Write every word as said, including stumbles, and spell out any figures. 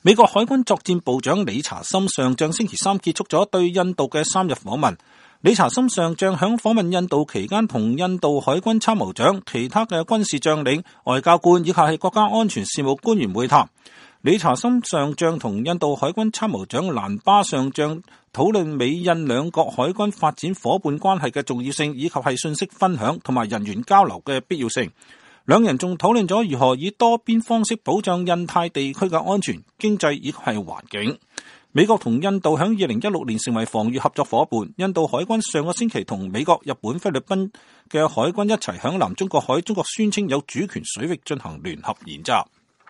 美國海軍作戰部長理查森上將星期三結束咗對印度嘅三日訪問。理查森上將響訪問印度期間同印度海軍參謀長、其他嘅軍事將領、外交官以及係國家安全事務官員會談。理查森上將同印度海軍參謀長蘭巴上將討論美印兩國海軍發展夥伴關係嘅重要性，以及係信息分享同埋人員交流嘅必要性。兩人仲討論咗如何以多邊方式保障印太地區嘅安全、經濟以及係環境。美國同印度響二零一六年成為防禦合作夥伴。印度海軍上個星期同美國、日本、菲律賓嘅海軍一齊響南中國海中國宣稱有主權水域進行聯合演習。